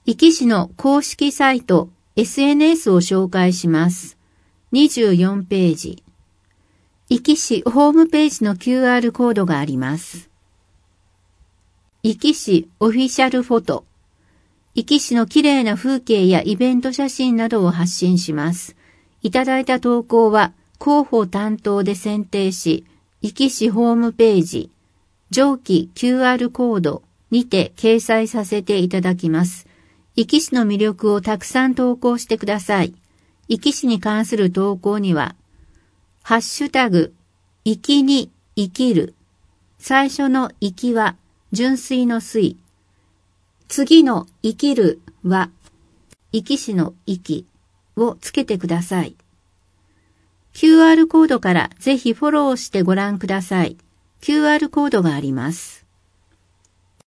壱岐市の公式サイト、SNS を紹介します。24ページ。壱岐市ホームページの QR コードがあります。壱岐市オフィシャルフォト。壱岐市の綺麗な風景やイベント写真などを発信します。いただいた投稿は広報担当で選定し、壱岐市ホームページ、上記 QR コードにて掲載させていただきます。壱岐市の魅力をたくさん投稿してください。壱岐市に関する投稿には、ハッシュタグ、壱岐に生きる。最初の壱岐は純粋の水。次の生きるは、壱岐市の壱岐をつけてください。QR コードからぜひフォローしてご覧ください。QR コードがあります。